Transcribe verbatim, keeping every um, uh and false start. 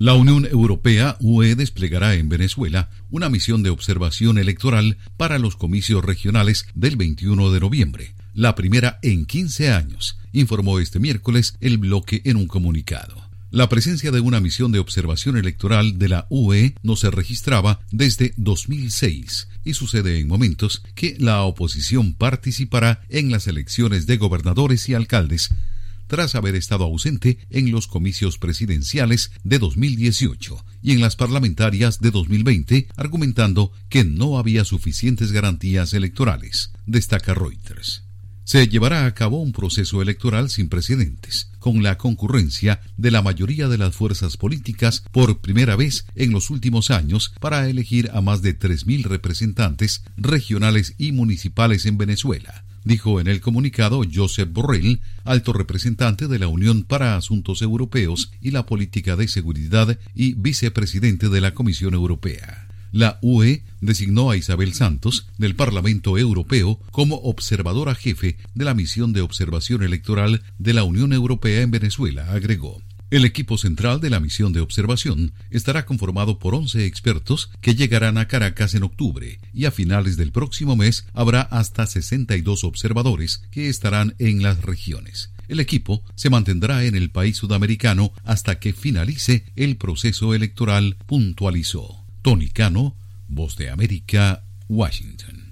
La Unión Europea, U E, desplegará en Venezuela una misión de observación electoral para los comicios regionales del veintiuno de noviembre, la primera en quince años, informó este miércoles el bloque en un comunicado. La presencia de una misión de observación electoral de la U E no se registraba desde dos mil seis y sucede en momentos que la oposición participará en las elecciones de gobernadores y alcaldes tras haber estado ausente en los comicios presidenciales de dos mil dieciocho y en las parlamentarias de dos mil veinte, argumentando que no había suficientes garantías electorales, destaca Reuters. Se llevará a cabo un proceso electoral sin precedentes, con la concurrencia de la mayoría de las fuerzas políticas por primera vez en los últimos años para elegir a más de tres mil representantes regionales y municipales en Venezuela, dijo en el comunicado Josep Borrell, alto representante de la Unión para Asuntos Europeos y la Política de Seguridad y vicepresidente de la Comisión Europea. La U E designó a Isabel Santos, del Parlamento Europeo, como observadora jefe de la misión de observación electoral de la Unión Europea en Venezuela, agregó. El equipo central de la misión de observación estará conformado por once expertos que llegarán a Caracas en octubre y a finales del próximo mes habrá hasta sesenta y dos observadores que estarán en las regiones. El equipo se mantendrá en el país sudamericano hasta que finalice el proceso electoral, puntualizó. Tony Cano, Voz de América, Washington.